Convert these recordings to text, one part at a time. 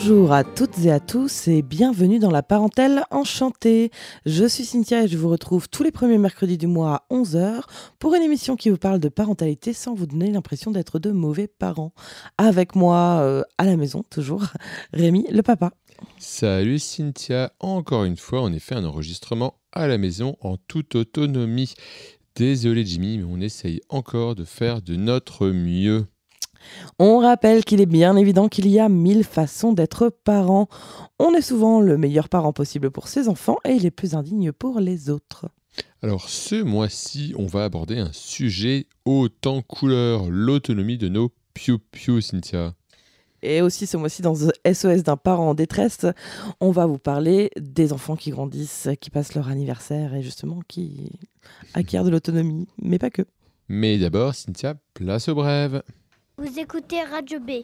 Bonjour à toutes et à tous et bienvenue dans la parentèle enchantée. Je suis Cynthia et je vous retrouve tous les premiers mercredis du mois à 11h pour une émission qui vous parle de parentalité sans vous donner l'impression d'être de mauvais parents. Avec moi à la maison, toujours, Rémi, le papa. Salut Cynthia, encore une fois on est fait un enregistrement à la maison en toute autonomie. Désolé Jimmy, mais on essaye encore de faire de notre mieux. On rappelle qu'il est bien évident qu'il y a 1000 façons d'être parent. On est souvent le meilleur parent possible pour ses enfants et les plus indignes pour les autres. Alors ce mois-ci, on va aborder un sujet haut en couleur, l'autonomie de nos piou-piou, Cynthia. Et aussi ce mois-ci dans The SOS d'un parent en détresse, on va vous parler des enfants qui grandissent, qui passent leur anniversaire et justement qui acquièrent de l'autonomie, mais pas que. Mais d'abord, Cynthia, place au brève. Vous écoutez Radio B.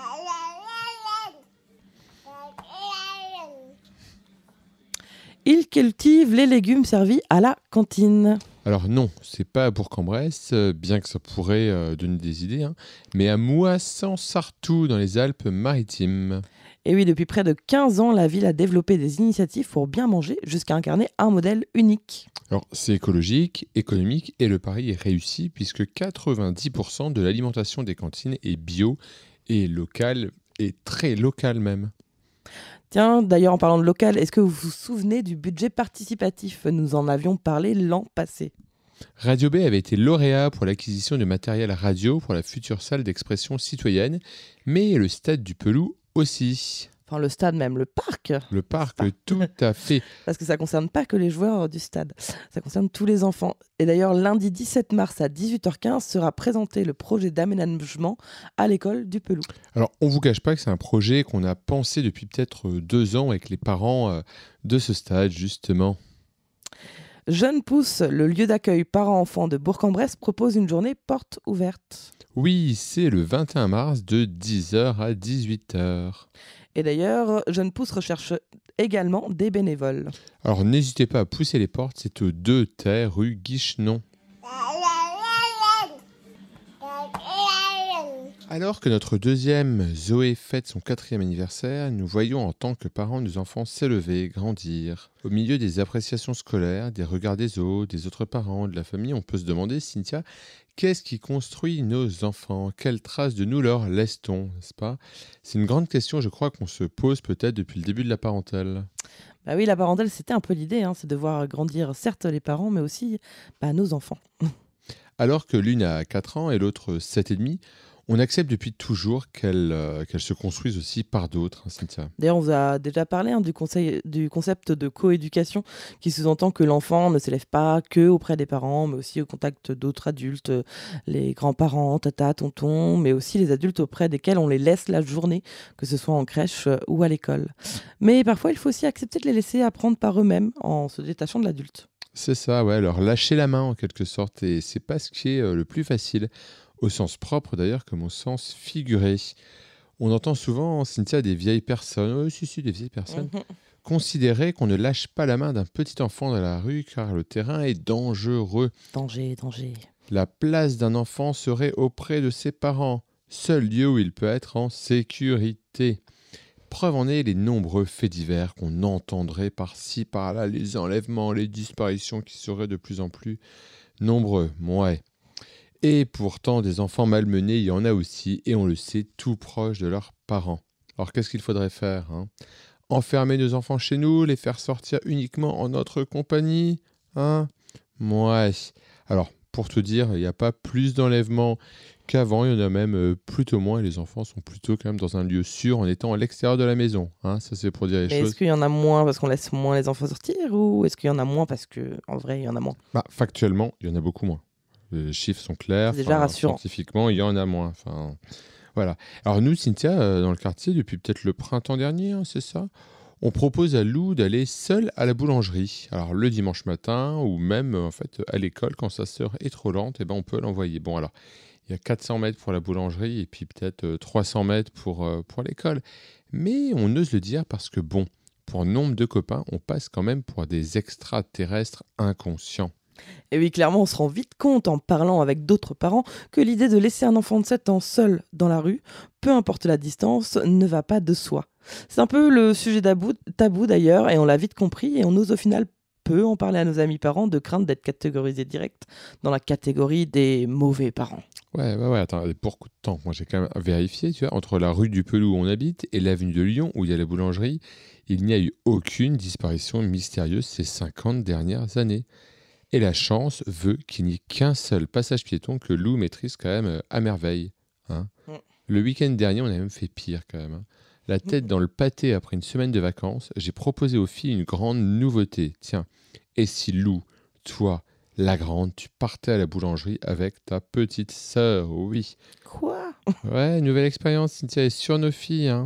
Ils cultivent les légumes servis à la cantine. Alors non, c'est pas à Bourg-en-Bresse, bien que ça pourrait donner des idées, mais à Moissan-Sartoux dans les Alpes-Maritimes. Et oui, depuis près de 15 ans, la ville a développé des initiatives pour bien manger jusqu'à incarner un modèle unique. Alors c'est écologique, économique et le pari est réussi puisque 90% de l'alimentation des cantines est bio et locale et très locale même. Tiens, d'ailleurs en parlant de local, est-ce que vous vous souvenez du budget participatif ? Nous en avions parlé l'an passé. Radio B avait été lauréat pour l'acquisition de matériel radio pour la future salle d'expression citoyenne, mais le stade du Pelou aussi. Enfin le stade même, le parc. Le parc, tout à fait. Parce que ça ne concerne pas que les joueurs du stade, ça concerne tous les enfants. Et d'ailleurs, lundi 17 mars à 18h15 sera présenté le projet d'aménagement à l'école du Pelou. Alors, on ne vous cache pas que c'est un projet qu'on a pensé depuis peut-être 2 ans avec les parents de ce stade, justement. Jeune Pousse, le lieu d'accueil parents-enfants de Bourg-en-Bresse, propose une journée porte ouverte. Oui, c'est le 21 mars de 10h à 18h. Et d'ailleurs, Jeune Pousse recherche également des bénévoles. Alors n'hésitez pas à pousser les portes, c'est au 2 Terre rue Guichenon. Alors que notre deuxième Zoé fête son 4e anniversaire, nous voyons en tant que parents nos enfants s'élever, grandir. Au milieu des appréciations scolaires, des regards des autres, des autres parents, de la famille, on peut se demander, Cynthia, qu'est-ce qui construit nos enfants ? Quelles traces de nous leur laisse-t-on, n'est-ce pas ? C'est une grande question, je crois, qu'on se pose peut-être depuis le début de la parentèle. Bah oui, la parentèle, c'était un peu l'idée, c'est de voir grandir certes les parents, mais aussi nos enfants. Alors que l'une a 4 ans et l'autre 7,5, on accepte depuis toujours qu'elles se construisent aussi par d'autres, Cynthia. D'ailleurs, on vous a déjà parlé du concept de coéducation qui sous-entend que l'enfant ne s'élève pas que auprès des parents, mais aussi au contact d'autres adultes, les grands-parents, tata, tonton, mais aussi les adultes auprès desquels on les laisse la journée, que ce soit en crèche ou à l'école. Mais parfois, il faut aussi accepter de les laisser apprendre par eux-mêmes en se détachant de l'adulte. C'est ça, ouais, leur lâcher la main en quelque sorte, et c'est pas ce qui est le plus facile. Au sens propre d'ailleurs comme au sens figuré. On entend souvent, Cynthia, des vieilles personnes, des vieilles personnes, considérer qu'on ne lâche pas la main d'un petit enfant dans la rue car le terrain est dangereux. Danger. La place d'un enfant serait auprès de ses parents, seul lieu où il peut être en sécurité. Preuve en est les nombreux faits divers qu'on entendrait par-ci, par-là, les enlèvements, les disparitions qui seraient de plus en plus nombreux. Ouais. Et pourtant, des enfants malmenés, il y en a aussi, et on le sait, tout proche de leurs parents. Alors qu'est-ce qu'il faudrait faire ? Enfermer nos enfants chez nous, les faire sortir uniquement en notre compagnie ? Ouais. Alors, pour te dire, il n'y a pas plus d'enlèvements qu'avant, il y en a même plutôt moins, et les enfants sont plutôt quand même dans un lieu sûr en étant à l'extérieur de la maison. Ça, c'est pour dire les choses. Est-ce qu'il y en a moins parce qu'on laisse moins les enfants sortir, ou est-ce qu'il y en a moins parce qu'en vrai, il y en a moins ? Factuellement, il y en a beaucoup moins. Les chiffres sont clairs. C'est déjà rassurant. Scientifiquement, il y en a moins. Voilà. Alors nous, Cynthia, dans le quartier, depuis peut-être le printemps dernier, c'est ça, on propose à Lou d'aller seule à la boulangerie. Alors le dimanche matin, ou même en fait à l'école, quand sa sœur est trop lente, on peut l'envoyer. Bon alors, il y a 400 mètres pour la boulangerie et puis peut-être 300 mètres pour l'école. Mais on ose le dire parce que pour nombre de copains, on passe quand même pour des extraterrestres inconscients. Et oui, clairement, on se rend vite compte en parlant avec d'autres parents que l'idée de laisser un enfant de 7 ans seul dans la rue, peu importe la distance, ne va pas de soi. C'est un peu le sujet tabou d'ailleurs, et on l'a vite compris, et on ose au final peu en parler à nos amis parents de crainte d'être catégorisés direct dans la catégorie des mauvais parents. Ouais, attends, beaucoup de temps. Moi, j'ai quand même vérifié, tu vois, entre la rue du Pelou où on habite et l'avenue de Lyon où il y a la boulangerie, il n'y a eu aucune disparition mystérieuse ces 50 dernières années. Et la chance veut qu'il n'y ait qu'un seul passage piéton que Lou maîtrise quand même à merveille. Hein. Mm. Le week-end dernier, on a même fait pire quand même. Hein. La tête dans le pâté après une semaine de vacances, j'ai proposé aux filles une grande nouveauté. Tiens, et si Lou, toi, la grande, tu partais à la boulangerie avec ta petite sœur, oui. Quoi? Ouais, nouvelle expérience, Cynthia, est sur nos filles. Hein.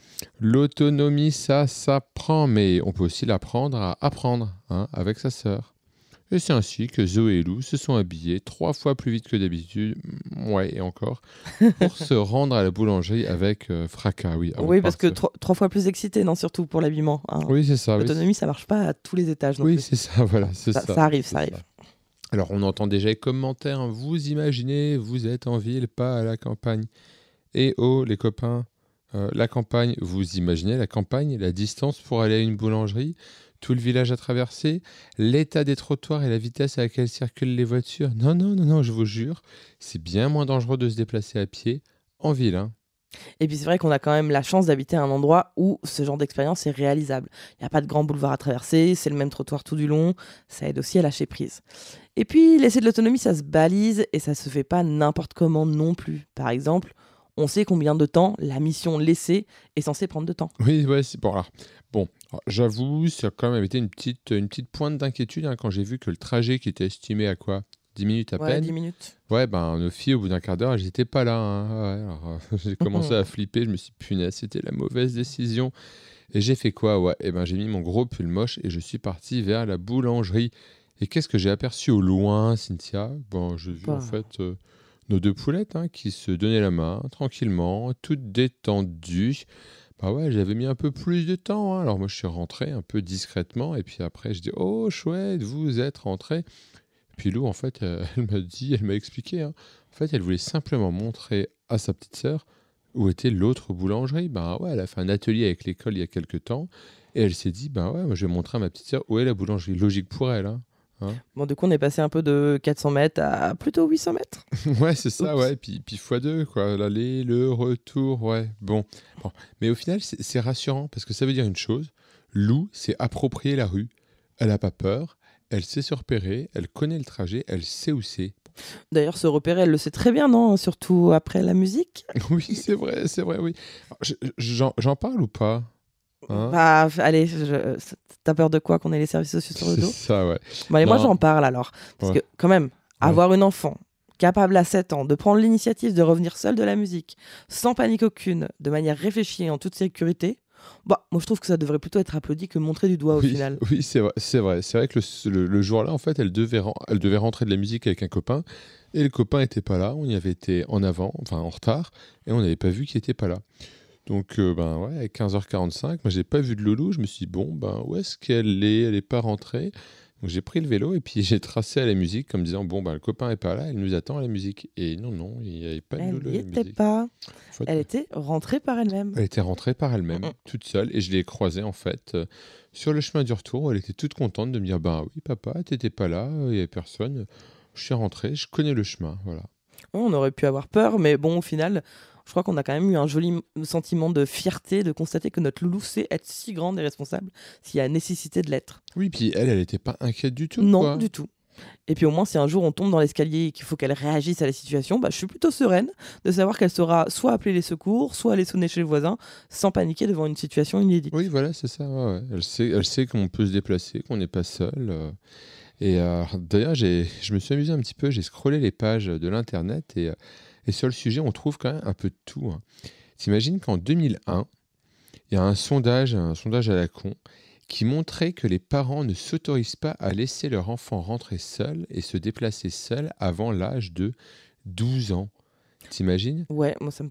L'autonomie, ça s'apprend, mais on peut aussi l'apprendre à apprendre avec sa sœur. Et c'est ainsi que Zoé et Lou se sont habillés 3 fois plus vite que d'habitude, ouais, et encore, pour se rendre à la boulangerie avec fracas, oui. Avant Oui, de parce que partir. 3 fois plus excité, non, surtout pour l'habillement. Hein. Oui, c'est ça. L'autonomie, ça marche pas à tous les étages non Oui, plus. c'est ça, voilà, c'est ça. Ça arrive, c'est ça arrive. Alors, on entend déjà les commentaires, hein, vous imaginez, vous êtes en ville, pas à la campagne. Et oh, les copains, la campagne, vous imaginez la campagne, la distance pour aller à une boulangerie, tout le village à traverser, l'état des trottoirs et la vitesse à laquelle circulent les voitures. Non, je vous jure, c'est bien moins dangereux de se déplacer à pied en ville. Hein. Et puis c'est vrai qu'on a quand même la chance d'habiter à un endroit où ce genre d'expérience est réalisable. Il n'y a pas de grand boulevard à traverser, c'est le même trottoir tout du long, ça aide aussi à lâcher prise. Et puis laisser de l'autonomie, ça se balise et ça se fait pas n'importe comment non plus. Par exemple, on sait combien de temps la mission laissée est censée prendre de temps. Oui, ouais, c'est bon. Alors, j'avoue, ça a quand même été une petite pointe d'inquiétude quand j'ai vu que le trajet qui était estimé à quoi 10 minutes à Ouais, peine. 10 minutes. Ouais, ben nos filles, au bout d'un quart d'heure, elles n'étaient pas là. Hein. Ouais, alors, j'ai commencé à flipper, je me suis dit, punaise, c'était la mauvaise décision. Et j'ai fait quoi? Ouais, et ben j'ai mis mon gros pull moche et je suis parti vers la boulangerie. Et qu'est-ce que j'ai aperçu au loin, Cynthia? Bon, j'ai vu en fait nos 2 poulettes qui se donnaient la main tranquillement, toutes détendues. Bah ouais, j'avais mis un peu plus de temps. Hein. Alors moi, je suis rentré un peu discrètement. Et puis après, je dis, oh, chouette, vous êtes rentré. Puis Lou, en fait, elle m'a expliqué. Hein. En fait, elle voulait simplement montrer à sa petite sœur où était l'autre boulangerie. Ben ouais, elle a fait un atelier avec l'école il y a quelques temps. Et elle s'est dit, ben ouais, moi, je vais montrer à ma petite sœur où est la boulangerie. Logique pour elle. Hein. Bon, du coup, on est passé un peu de 400 mètres à plutôt 800 mètres. Ouais, c'est ça, Oups. ouais. Puis x2, quoi. L'aller, le retour, ouais. Bon. Mais au final, c'est rassurant parce que ça veut dire une chose. Lou s'est approprié la rue. Elle n'a pas peur. Elle sait se repérer. Elle connaît le trajet. Elle sait où c'est. D'ailleurs, se repérer, elle le sait très bien, non? Surtout après la musique. Oui, c'est vrai, oui. J'en parle ou pas? Hein. Bah, allez, t'as peur de quoi? Qu'on ait les services sociaux sur le C'est dos? ça, ouais. Bon, allez, moi, Non. j'en parle alors. Parce Ouais. que, quand même, avoir une enfant capable à 7 ans de prendre l'initiative de revenir seule de la musique, sans panique aucune, de manière réfléchie et en toute sécurité, bah, moi, je trouve que ça devrait plutôt être applaudi que montré du doigt au final. Oui, c'est vrai. C'est vrai que le jour-là, en fait, elle devait rentrer de la musique avec un copain. Et le copain n'était pas là. On y avait été en avant, enfin en retard. Et on n'avait pas vu qu'il n'était pas là. Donc, ben ouais, à 15h45, moi, j'ai pas vu de Loulou. Je me suis dit, bon, ben, où est-ce qu'elle est? Elle n'est pas rentrée. Donc, j'ai pris le vélo et puis j'ai tracé à la musique comme disant, bon, ben, le copain n'est pas là, elle nous attend à la musique. Et non, il n'y avait pas de Elle Loulou à n'y la était musique. pas. En fait, Elle était rentrée par elle-même. elle était rentrée par elle-même, toute seule. Et je l'ai croisée, en fait, sur le chemin du retour. Où elle était toute contente de me dire, ben oui, papa, t'étais pas là, il n'y avait personne. Je suis rentré, je connais le chemin, voilà. On aurait pu avoir peur, mais bon, au final, je crois qu'on a quand même eu un joli sentiment de fierté de constater que notre loulou sait être si grande et responsable s'il y a nécessité de l'être. Oui, puis elle n'était pas inquiète du tout, Non, quoi. du tout. Et puis au moins, si un jour on tombe dans l'escalier et qu'il faut qu'elle réagisse à la situation, bah, je suis plutôt sereine de savoir qu'elle saura soit appeler les secours, soit aller sonner chez le voisin, sans paniquer devant une situation inédite. Oui, voilà, c'est ça. Ouais. Elle sait qu'on peut se déplacer, qu'on n'est pas seul. Et d'ailleurs, je me suis amusé un petit peu, j'ai scrollé les pages de l'Internet et sur le sujet, on trouve quand même un peu de tout. Hein. T'imagines qu'en 2001, il y a un sondage à la con, qui montrait que les parents ne s'autorisent pas à laisser leur enfant rentrer seul et se déplacer seul avant l'âge de 12 ans. T'imagines? Ouais, moi ça me paraît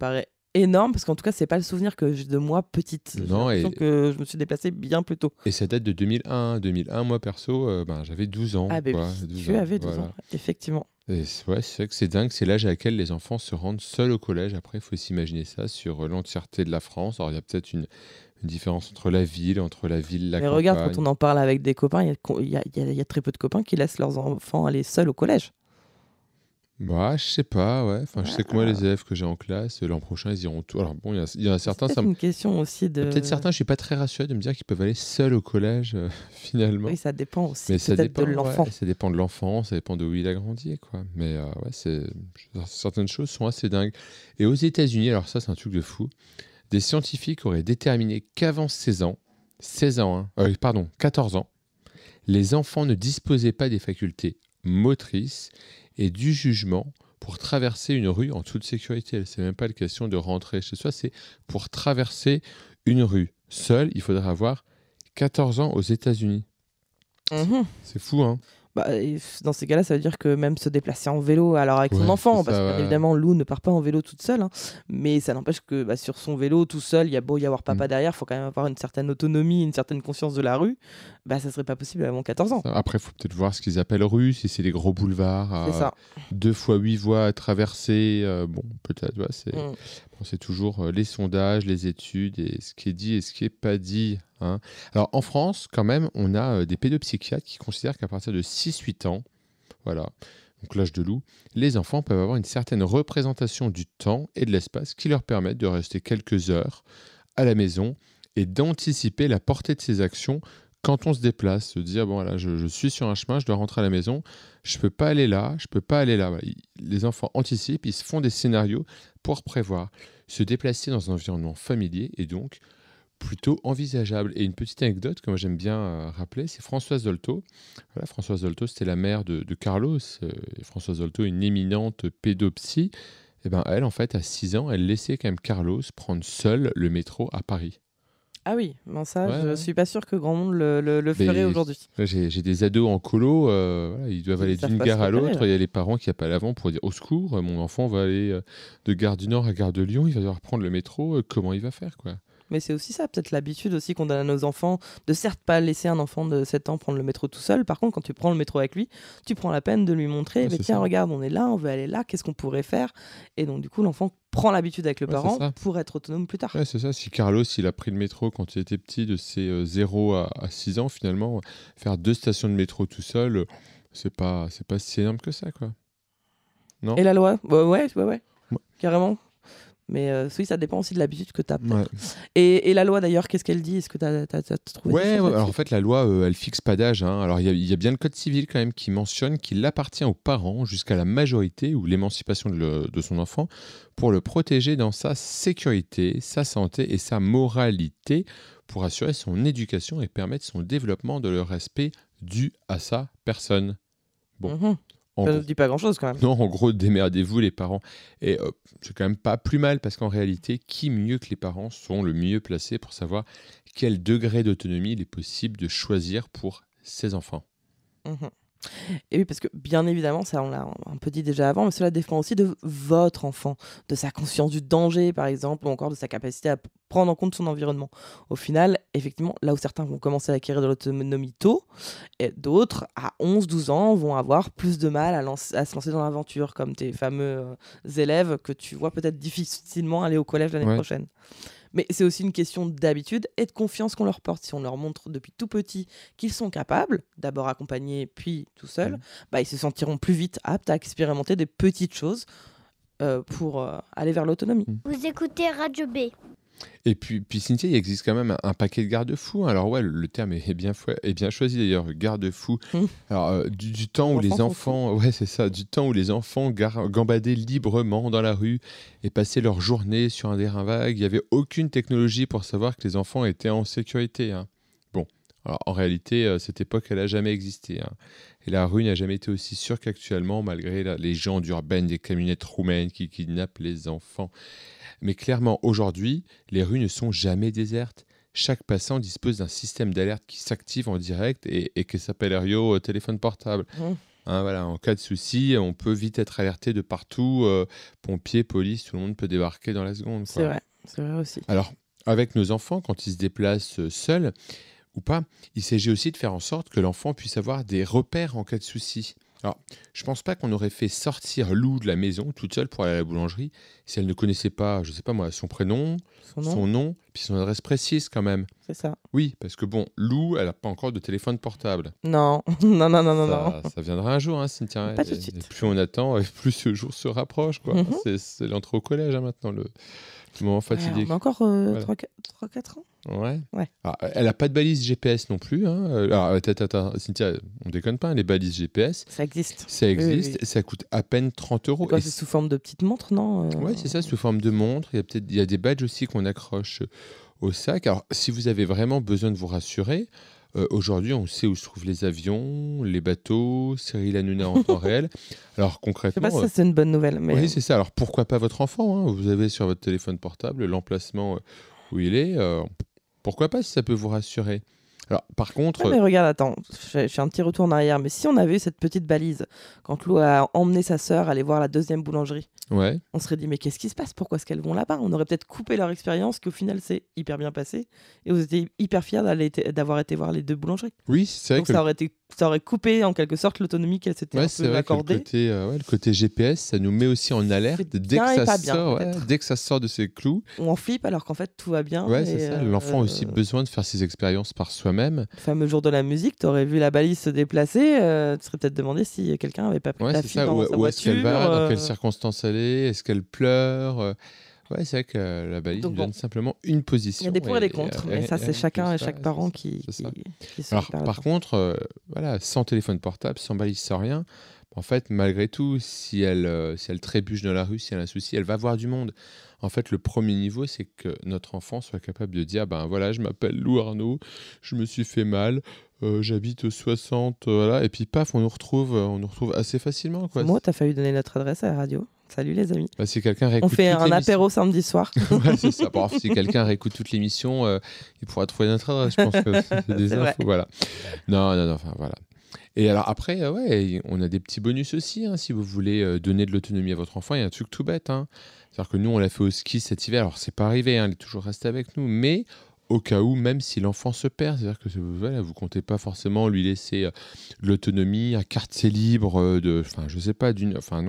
énorme, parce qu'en tout cas, c'est pas le souvenir que j'ai de moi petite. J'ai Non, l'impression que je me suis déplacée bien plus tôt. et ça date de 2001. 2001, moi perso, j'avais 12 ans. Ah, ben Quoi, oui, 12 tu ans, avais 12 voilà. ans, effectivement. Et ouais, c'est vrai que c'est dingue, c'est l'âge à laquelle les enfants se rendent seuls au collège. Après, il faut s'imaginer ça sur l'entièreté de la France. Alors, il y a peut-être une différence entre la ville, la Mais regarde, quand campagne. on en parle avec des copains, il y a très peu de copains qui laissent leurs enfants aller seuls au collège. Bah, je sais pas, ouais. Enfin, je sais que moi, Ah, les élèves que j'ai en classe, l'an prochain, ils iront tout. Alors, bon, il y en a c'est certains, peut-être une question aussi il y a peut-être de... certains, je suis pas très rassuré de me dire qu'ils peuvent aller seuls au collège, finalement. Oui, ça dépend aussi Mais ça peut-être de dépend, l'enfant. ouais, ça dépend de l'enfant, ça dépend de où il a grandi, quoi. Mais ouais, certaines choses sont assez dingues. Et aux États-Unis, alors ça, c'est un truc de fou. Des scientifiques auraient déterminé qu'avant 16 ans, hein, pardon, 14 ans, les enfants ne disposaient pas des facultés motrices et du jugement pour traverser une rue en toute sécurité. C'est même pas la question de rentrer chez soi, c'est pour traverser une rue. Seul, il faudrait avoir 14 ans aux États-Unis. Mhm. C'est fou, hein? Bah, et dans ces cas-là, ça veut dire que même se déplacer en vélo, alors avec son Ouais, enfant, c'est parce ça, que bien ouais. évidemment, Lou ne part pas en vélo toute seule, hein, mais ça n'empêche que bah, sur son vélo, tout seul, il y a beau y avoir papa derrière, il faut quand même avoir une certaine autonomie, une certaine conscience de la rue, bah, ça serait pas possible avant 14 ans. Après, il faut peut-être voir ce qu'ils appellent rue, si c'est les gros boulevards C'est à ça. 2 fois 8 voies à traverser. Bon, peut-être, ouais, Mm. c'est toujours les sondages, les études et ce qui est dit et ce qui n'est pas dit, hein. Alors, en France, quand même, on a des pédopsychiatres qui considèrent qu'à partir de 6-8 ans, voilà, donc l'âge de loup, les enfants peuvent avoir une certaine représentation du temps et de l'espace qui leur permettent de rester quelques heures à la maison et d'anticiper la portée de ses actions quand on se déplace, se dire, bon, voilà, je suis sur un chemin, je dois rentrer à la maison, je peux pas aller là, je peux pas aller là. Voilà. Les enfants anticipent, ils se font des scénarios pour prévoir. Se déplacer dans un environnement familier est donc plutôt envisageable. Et une petite anecdote que moi j'aime bien rappeler, c'est Françoise Dolto. Voilà, Françoise Dolto, c'était la mère de Carlos. Et Françoise Dolto, une éminente pédopsie. Et ben elle, en fait, à 6 ans, elle laissait quand même Carlos prendre seul le métro à Paris. Ah oui, ben ça, Ouais, je ouais. suis pas sûre que grand monde le ferait Mais aujourd'hui. là, j'ai des ados en colo, voilà, ils doivent Ils aller savent d'une pas se gare à repérer, l'autre. là. Il y a les parents qui appellent avant pour dire au secours, mon enfant va aller de gare du Nord à gare de Lyon, il va devoir prendre le métro, comment il va faire, quoi? Mais c'est aussi ça, peut-être l'habitude aussi qu'on donne à nos enfants de certes pas laisser un enfant de 7 ans prendre le métro tout seul. Par contre, quand tu prends le métro avec lui, tu prends la peine de lui montrer, Ouais, mais c'est tiens, ça. regarde, on est là, on veut aller là, qu'est-ce qu'on pourrait faire? Et donc, du coup, l'enfant prend l'habitude avec le Ouais, c'est parent ça. pour être autonome plus tard. Ouais, c'est ça. Si Carlos, il a pris le métro quand il était petit, de ses 0 à 6 ans, finalement, faire 2 stations de métro tout seul, c'est pas si énorme que ça, quoi. Non? Et la loi? Bah ouais, Ouais. carrément. Mais oui, ça dépend aussi de l'habitude que tu as Ouais. peut-être. Et la loi d'ailleurs, qu'est-ce qu'elle dit? Est-ce que tu as trouvé des Ouais, choses ouais, alors en là-dessus? fait, la loi, elle fixe pas d'âge, hein. Alors, il y a bien le code civil quand même qui mentionne qu'il appartient aux parents jusqu'à la majorité ou l'émancipation de son enfant pour le protéger dans sa sécurité, sa santé et sa moralité pour assurer son éducation et permettre son développement de le respect dû à sa personne. Bon, Mhm. en Ça gros. ne dit pas grand-chose quand même. Non, en gros, démerdez-vous les parents. Et c'est quand même pas plus mal parce qu'en réalité, qui mieux que les parents sont le mieux placés pour savoir quel degré d'autonomie il est possible de choisir pour ses enfants. Mhm. Et oui, parce que bien évidemment, ça on l'a un peu dit déjà avant, mais cela dépend aussi de votre enfant, de sa conscience du danger par exemple, ou encore de sa capacité à prendre en compte son environnement. Au final, effectivement, là où certains vont commencer à acquérir de l'autonomie tôt, et d'autres, à 11-12 ans, vont avoir plus de mal à se lancer dans l'aventure, comme tes fameux élèves que tu vois peut-être difficilement aller au collège l'année Ouais. prochaine. Mais c'est aussi une question d'habitude et de confiance qu'on leur porte. Si on leur montre depuis tout petit qu'ils sont capables, d'abord accompagnés puis tout seuls, bah, ils se sentiront plus vite aptes à expérimenter des petites choses pour aller vers l'autonomie. Vous écoutez Radio B. Et puis Cynthia, il existe quand même un paquet de garde-fous, hein. Alors ouais, le terme est bien choisi d'ailleurs, garde-fous. Alors du temps où Les les enfants enfants, ouais c'est ça, du temps où les enfants gambadaient librement dans la rue et passaient leur journée sur un terrain vague, il n'y avait aucune technologie pour savoir que les enfants étaient en sécurité, hein. Bon, alors en réalité, cette époque, elle n'a jamais existé, hein. Et la rue n'a jamais été aussi sûre qu'actuellement, malgré les légendes urbaines des camionnettes roumaines qui kidnappent les enfants. Mais clairement, aujourd'hui, les rues ne sont jamais désertes. Chaque passant dispose d'un système d'alerte qui s'active en direct et qui s'appelle Rio téléphone portable. hein, voilà, en cas de souci, on peut vite être alerté de partout. Pompiers, police, tout le monde peut débarquer dans la seconde. Quoi. C'est vrai aussi. Alors, avec nos enfants, quand ils se déplacent seuls ou pas, il s'agit aussi de faire en sorte que l'enfant puisse avoir des repères en cas de souci. Alors, je pense pas qu'on aurait fait sortir Lou de la maison toute seule pour aller à la boulangerie si elle ne connaissait pas, je sais pas moi, son prénom, son nom, puis son adresse précise quand même. C'est ça. Oui, parce que bon, Lou, elle n'a pas encore de téléphone portable. Non, non. Ça viendra un jour, hein, Cynthia. Pas tout de suite. Et plus on attend, et plus ce jour se rapproche. Quoi. C'est l'entrée au collège hein, maintenant, le moment fatidique. On a encore 3-4 ans. Ouais. Ouais. Alors, elle n'a pas de balise GPS non plus. Hein. Alors, attends, Cynthia, on déconne pas, hein, les balises GPS. Ça existe. Oui. Ça coûte à peine 30 €. C'est sous forme de petite montre, non Oui, c'est ça, sous forme de montre. Il y a des badges aussi qu'on accroche au sac. Alors, si vous avez vraiment besoin de vous rassurer, aujourd'hui, on sait où se trouvent les avions, les bateaux, Cyril Hanouna en temps réel. Alors, concrètement... Je sais pas si c'est une bonne nouvelle. Mais... Oui, c'est ça. Alors, pourquoi pas votre enfant hein. Vous avez sur votre téléphone portable l'emplacement où il est. Pourquoi pas si ça peut vous rassurer. Alors, par contre... mais regarde, attends, je fais un petit retour en arrière. Mais si on avait eu cette petite balise, quand Lou a emmené sa sœur aller voir la deuxième boulangerie, on serait dit, mais qu'est-ce qui se passe? Pourquoi est-ce qu'elles vont là-bas? On aurait peut-être coupé leur expérience, qu'au final, c'est hyper bien passé. Et vous étiez hyper fiers d'avoir été voir les deux boulangeries. Oui, c'est vrai que... ça aurait coupé, en quelque sorte, l'autonomie qu'elle s'était un peu accordée. Le côté GPS, ça nous met aussi en alerte dès que ça sort de ses clous. On en flippe alors qu'en fait, tout va bien. Ouais, c'est ça. L'enfant a aussi besoin de faire ses expériences par soi-même. Le fameux jour de la musique, tu aurais vu la balise se déplacer, tu serais peut-être demandé si quelqu'un n'avait pas pris la fille dans sa voiture. Où est-ce qu'elle va, dans quelles circonstances elle est, est-ce qu'elle pleure Ouais, c'est vrai que la balise donne simplement une position. Il y a des pour et des contre, mais ça, c'est chacun et chaque parent qui Alors, par contre, sans téléphone portable, sans balise, sans rien, en fait, malgré tout, si elle trébuche dans la rue, si elle a un souci, elle va voir du monde. En fait, le premier niveau, c'est que notre enfant soit capable de dire, ben voilà, je m'appelle Lou Arnaud, je me suis fait mal, j'habite au 60, voilà, et puis paf, on nous retrouve assez facilement. Quoi. Moi, t'as failli donner notre adresse à la radio. Salut les amis. Bah, si quelqu'un réécoute on fait un apéro samedi soir. Ouais, c'est ça. Bon, si quelqu'un réécoute toute l'émission, il pourra trouver notre adresse. Je pense que c'est des infos. Voilà. Non, enfin voilà. Et alors après, on a des petits bonus aussi. Hein, si vous voulez donner de l'autonomie à votre enfant, il y a un truc tout bête. Hein. C'est-à-dire que nous, on l'a fait au ski cet hiver. Alors, c'est pas arrivé, hein, il est toujours resté avec nous. Mais au cas où, même si l'enfant se perd, c'est-à-dire que vous comptez pas forcément lui laisser l'autonomie, un quartier libre je sais pas,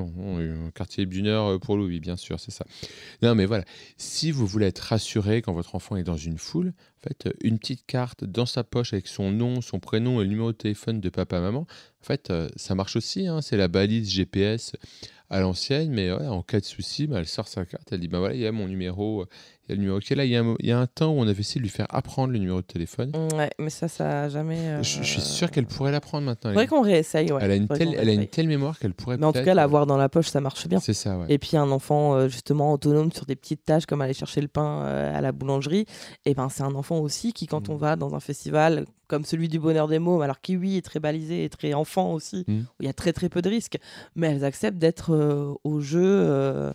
un quartier libre d'1 heure pour lui, bien sûr, c'est ça. Non, mais voilà, si vous voulez être rassuré quand votre enfant est dans une foule, faites une petite carte dans sa poche avec son nom, son prénom et le numéro de téléphone de papa-maman. En fait, ça marche aussi, hein, c'est la balise GPS à l'ancienne, mais en cas de souci, elle sort sa carte, elle dit, voilà, il y a mon numéro, il y a le numéro qui est là. Il y a un temps où on avait essayé de lui faire apprendre le numéro de téléphone. Ouais, mais ça a jamais... Je suis sûr qu'elle pourrait l'apprendre maintenant. C'est vrai qu'on réessaye, ouais. Elle a une telle mémoire qu'elle pourrait mais en tout cas, l'avoir dans la poche, ça marche bien. C'est ça, ouais. Et puis un enfant justement autonome sur des petites tâches comme aller chercher le pain à la boulangerie, et ben c'est un enfant aussi qui, quand on va dans un festival comme celui du Bonheur des Mômes, alors qui oui est très balisé et très enfant aussi, où il y a très très peu de risques, mais elles acceptent d'être au jeu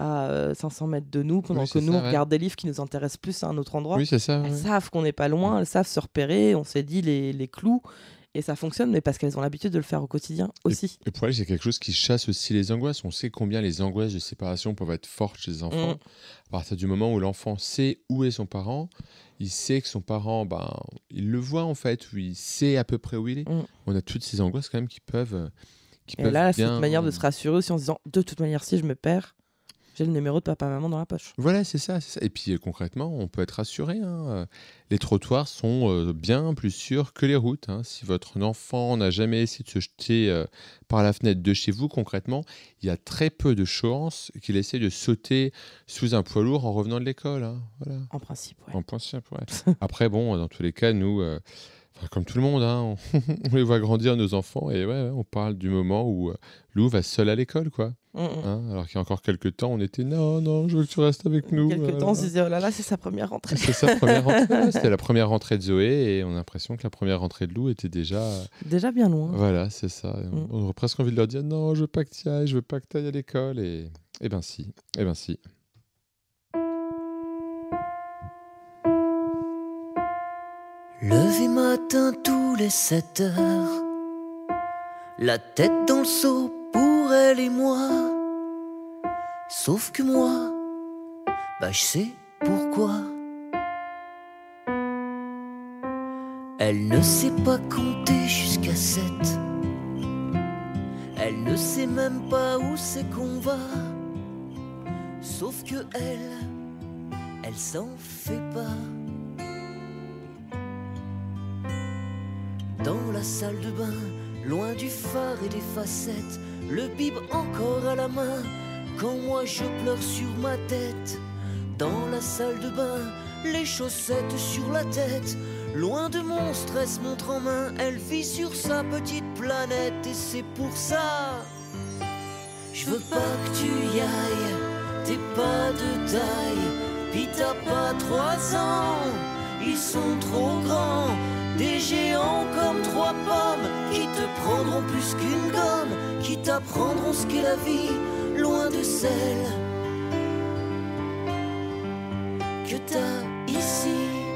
à 500 mètres de nous, pendant que nous on regarde des livres qui nous intéressent plus à un autre endroit. Oui, c'est ça. Elles savent qu'on n'est pas loin, elles savent se repérer, on s'est dit les clous. Et ça fonctionne, mais parce qu'elles ont l'habitude de le faire au quotidien aussi. Et pour elles, c'est quelque chose qui chasse aussi les angoisses. On sait combien les angoisses de séparation peuvent être fortes chez les enfants. À partir du moment où l'enfant sait où est son parent, il sait que son parent, il le voit en fait, ou il sait à peu près où il est. On a toutes ces angoisses quand même qui peuvent et là, c'est une manière de se rassurer aussi en se disant, de toute manière, si je me perds, j'ai le numéro de papa-maman dans la poche. Voilà, c'est ça. Et puis concrètement, on peut être rassuré. Hein. Les trottoirs sont bien plus sûrs que les routes. Hein. Si votre enfant n'a jamais essayé de se jeter par la fenêtre de chez vous, concrètement, il y a très peu de chances qu'il essaie de sauter sous un poids lourd en revenant de l'école. Hein. Voilà. En principe, ouais. En principe, ouais. Après, dans tous les cas, nous... comme tout le monde, hein, on les voit grandir, nos enfants, et on parle du moment où Lou va seule à l'école, quoi. Hein, alors qu'il y a encore quelques temps, on était non, je veux que tu restes avec nous. Quelques temps, on se disait oh là là, c'est sa première rentrée. C'est sa première rentrée. C'était la première rentrée de Zoé, et on a l'impression que la première rentrée de Lou était déjà bien loin. Voilà, c'est ça. On aurait presque envie de leur dire non, je veux pas que tu y ailles, je veux pas que tu ailles à l'école, et ben si. Levé matin tous les 7 heures, la tête dans le seau pour elle et moi. Sauf que moi, je sais pourquoi. Elle ne sait pas compter jusqu'à 7. Elle ne sait même pas où c'est qu'on va. Sauf que elle s'en fait pas. Dans la salle de bain, loin du phare et des facettes, le bib encore à la main, quand moi je pleure sur ma tête. Dans la salle de bain, les chaussettes sur la tête, loin de mon stress, montre en main, elle vit sur sa petite planète. Et c'est pour ça, je veux pas que tu y ailles, t'es pas de taille, pis t'as pas 3 ans, ils sont trop grands, des géants comme 3 pommes, qui te prendront plus qu'une gomme, qui t'apprendront ce qu'est la vie, loin de celle que t'as ici.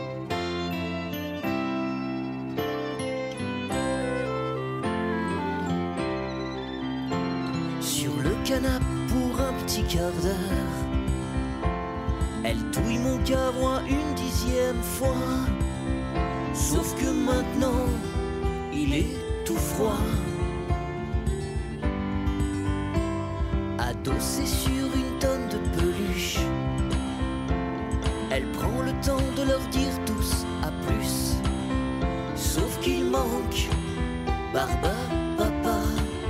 Sur le canapé pour un petit quart d'heure, elle touille mon cavrois une 10e fois. Sauf que maintenant, il est tout froid. Adossée sur une tonne de peluche, elle prend le temps de leur dire tous à plus. Sauf qu'il manque Barba Papa.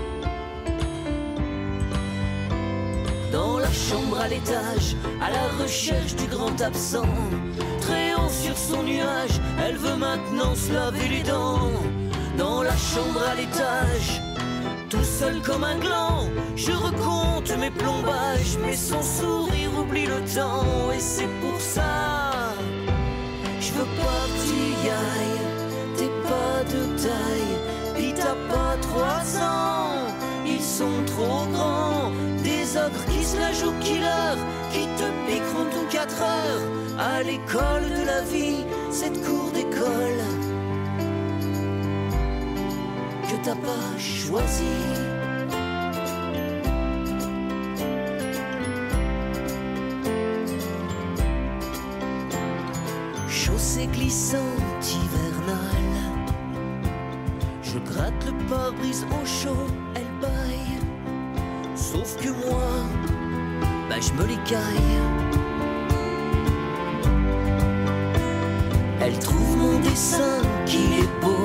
Dans la chambre à l'étage, à la recherche du grand absent, très haut sur son nuage, elle veut maintenant se laver les dents. Dans la chambre à l'étage, tout seul comme un gland, je recompte mes plombages, mais son sourire oublie le temps. Et c'est pour ça, je veux pas que tu y ailles, t'es pas de taille, pis t'as pas 3 ans, ils sont trop grands, des ogres qui se la jouent killer, qui te piqueront tous 4 heures, à l'école de la vie, cette cour d'école que t'as pas choisi. Chaussée glissante hivernale, je gratte le pare-brise au chaud, elle baille. Sauf que moi, je me les caille. Elle trouve mon dessin qui est beau.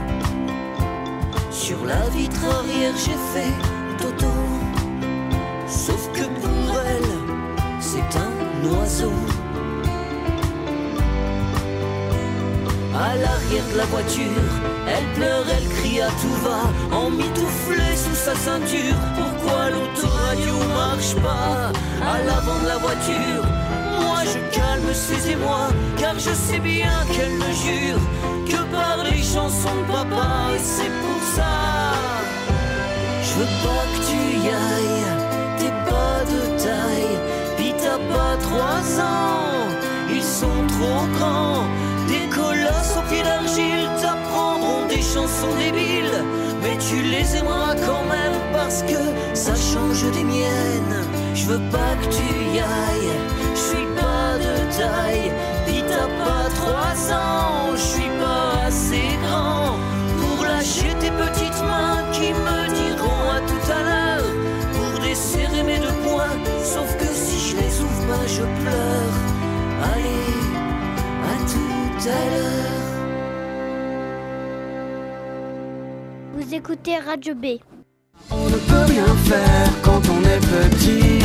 Sur la vitre arrière j'ai fait dodo. Sauf que pour elle, c'est un oiseau. À l'arrière de la voiture, elle pleure, elle crie à tout va, emmitouflée sous sa ceinture. Pourquoi l'autoradio marche pas à l'avant de la voiture? Moi je calme ses émois, car je sais bien qu'elle ne jure que par les chansons de papa. Et c'est pour ça, je veux pas que tu y ailles, t'es pas de taille, pis t'as pas 3 ans, ils sont trop grands, des colosses au pied d'argile t'apprendront des chansons débiles, mais tu les aimeras quand même parce que ça change des miennes. Je veux pas que tu y ailles, je suis pas de taille, pis t'as pas 3 ans, je suis pas assez grand pour lâcher tes petites mains qui me diront à tout à l'heure, pour desserrer mes 2 poings. Sauf que si je les ouvre pas, je pleure. Allez, à tout à l'heure. Vous écoutez Radio B. On ne peut rien faire quand on est petit.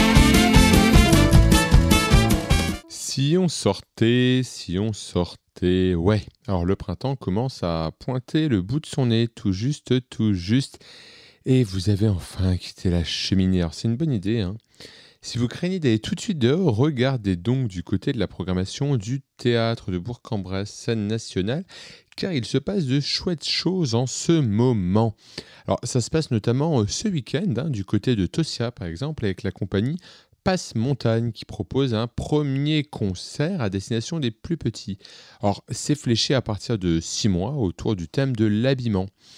Si on sortait, ouais. Alors le printemps commence à pointer le bout de son nez, tout juste. Et vous avez enfin quitté la cheminée. Alors c'est une bonne idée, hein. Si vous craignez d'aller tout de suite dehors, regardez donc du côté de la programmation du théâtre de Bourg-en-Bresse, scène nationale, car il se passe de chouettes choses en ce moment. Alors ça se passe notamment ce week-end, hein, du côté de Tosia par exemple, avec la compagnie Passe Montagne qui propose un premier concert à destination des plus petits. Alors c'est fléché à partir de 6 mois autour du thème de l'habillement.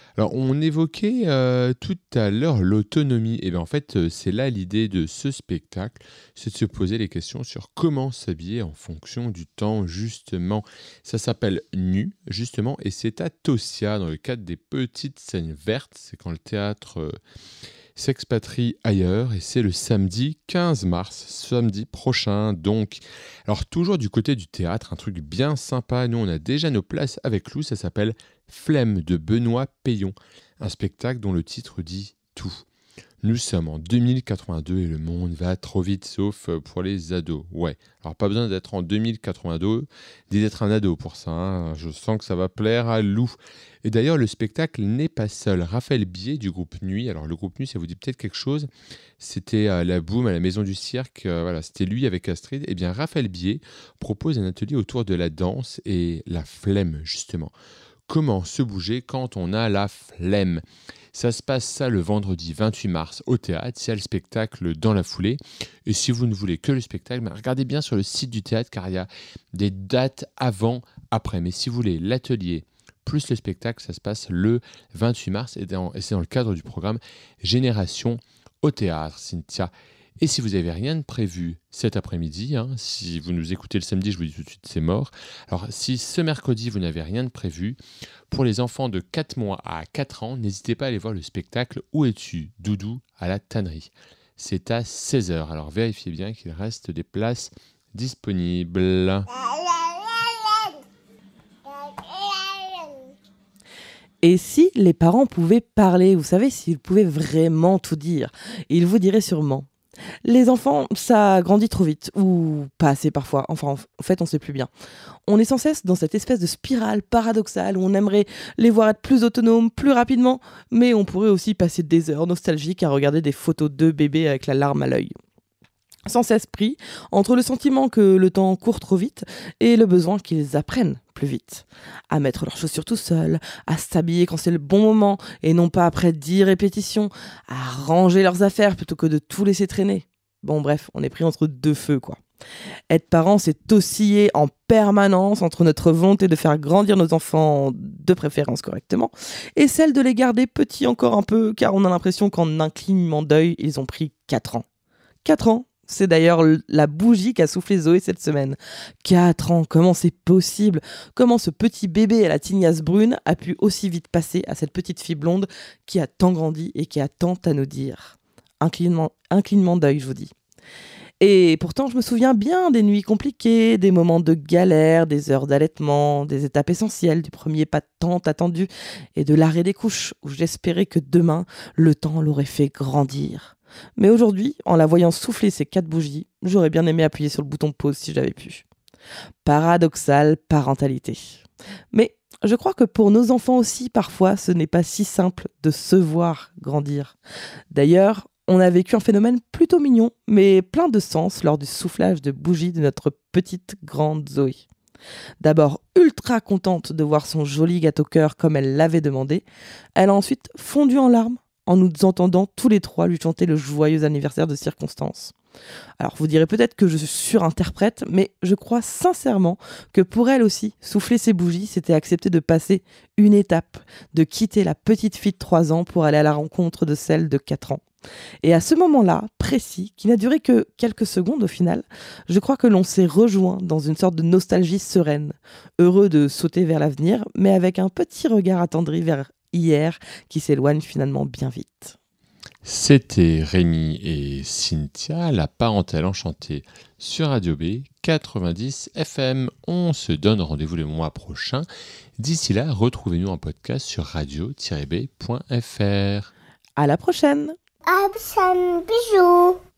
Alors, on évoquait tout à l'heure l'autonomie. Et bien, en fait, c'est là l'idée de ce spectacle, c'est de se poser les questions sur comment s'habiller en fonction du temps, justement. Ça s'appelle Nu, justement, et c'est à Tosia, dans le cadre des petites scènes vertes. C'est quand le théâtre s'expatrie ailleurs, et c'est le samedi 15 mars, samedi prochain donc. Alors toujours du côté du théâtre, un truc bien sympa, nous on a déjà nos places avec Lou, ça s'appelle Flemme de Benoît Payon, un spectacle dont le titre dit tout. Nous sommes en 2082 et le monde va trop vite, sauf pour les ados. Ouais, alors pas besoin d'être en 2082, d'être un ado pour ça, hein. Je sens que ça va plaire à Lou. Et d'ailleurs, le spectacle n'est pas seul. Raphaël Bier du groupe Nuit, alors le groupe Nuit, ça vous dit peut-être quelque chose, c'était à la Boum, à la Maison du Cirque, voilà, c'était lui avec Astrid. Eh bien, Raphaël Bier propose un atelier autour de la danse et la flemme, justement. Comment se bouger quand on a la flemme ? Ça se passe ça le vendredi 28 mars au théâtre, il y a le spectacle dans la foulée. Et si vous ne voulez que le spectacle, regardez bien sur le site du théâtre car il y a des dates avant, après. Mais si vous voulez l'atelier plus le spectacle, ça se passe le 28 mars et c'est dans le cadre du programme Génération au théâtre, Cynthia. Et si vous n'avez rien de prévu cet après-midi, si vous nous écoutez le samedi, je vous dis tout de suite, c'est mort. Alors, si ce mercredi, vous n'avez rien de prévu, pour les enfants de 4 mois à 4 ans, n'hésitez pas à aller voir le spectacle Où es-tu, Doudou, à la tannerie. C'est à 16h. Alors, vérifiez bien qu'il reste des places disponibles. Et si les parents pouvaient parler, vous savez, s'ils pouvaient vraiment tout dire, ils vous diraient sûrement: les enfants, ça grandit trop vite, ou pas assez parfois, enfin en fait on sait plus bien. On est sans cesse dans cette espèce de spirale paradoxale où on aimerait les voir être plus autonomes, plus rapidement, mais on pourrait aussi passer des heures nostalgiques à regarder des photos de bébés avec la larme à l'œil. Sans cesse pris entre le sentiment que le temps court trop vite et le besoin qu'ils apprennent plus vite. À mettre leurs chaussures tout seuls, à s'habiller quand c'est le bon moment et non pas après 10 répétitions, à ranger leurs affaires plutôt que de tout laisser traîner. Bon bref, on est pris entre deux feux quoi. Être parent, c'est osciller en permanence entre notre volonté de faire grandir nos enfants, de préférence correctement, et celle de les garder petits encore un peu, car on a l'impression qu'en un clignement d'œil, ils ont pris 4 ans. 4 ans, c'est d'ailleurs la bougie qu'a soufflé Zoé cette semaine. 4 ans, comment c'est possible ? Comment ce petit bébé à la tignasse brune a pu aussi vite passer à cette petite fille blonde qui a tant grandi et qui a tant à nous dire ? Un clignement d'œil, je vous dis. Et pourtant, je me souviens bien des nuits compliquées, des moments de galère, des heures d'allaitement, des étapes essentielles du premier pas tant attendu et de l'arrêt des couches, où j'espérais que demain, le temps l'aurait fait grandir. Mais aujourd'hui, en la voyant souffler ces 4 bougies, j'aurais bien aimé appuyer sur le bouton pause si j'avais pu. Paradoxale parentalité. Mais je crois que pour nos enfants aussi, parfois, ce n'est pas si simple de se voir grandir. D'ailleurs, on a vécu un phénomène plutôt mignon, mais plein de sens lors du soufflage de bougies de notre petite grande Zoé. D'abord ultra contente de voir son joli gâteau-cœur comme elle l'avait demandé, elle a ensuite fondu en larmes en nous entendant tous les 3 lui chanter le joyeux anniversaire de circonstance. Alors vous direz peut-être que je surinterprète, mais je crois sincèrement que pour elle aussi, souffler ses bougies, c'était accepter de passer une étape, de quitter la petite fille de 3 ans pour aller à la rencontre de celle de 4 ans. Et à ce moment-là, précis, qui n'a duré que quelques secondes au final, je crois que l'on s'est rejoint dans une sorte de nostalgie sereine, heureux de sauter vers l'avenir, mais avec un petit regard attendri vers hier qui s'éloigne finalement bien vite. C'était Rémi et Cynthia, la parentèle enchantée sur Radio B 90 FM. On se donne rendez-vous le mois prochain. D'ici là, retrouvez-nous en podcast sur radio-b.fr. À la prochaine. Bisous.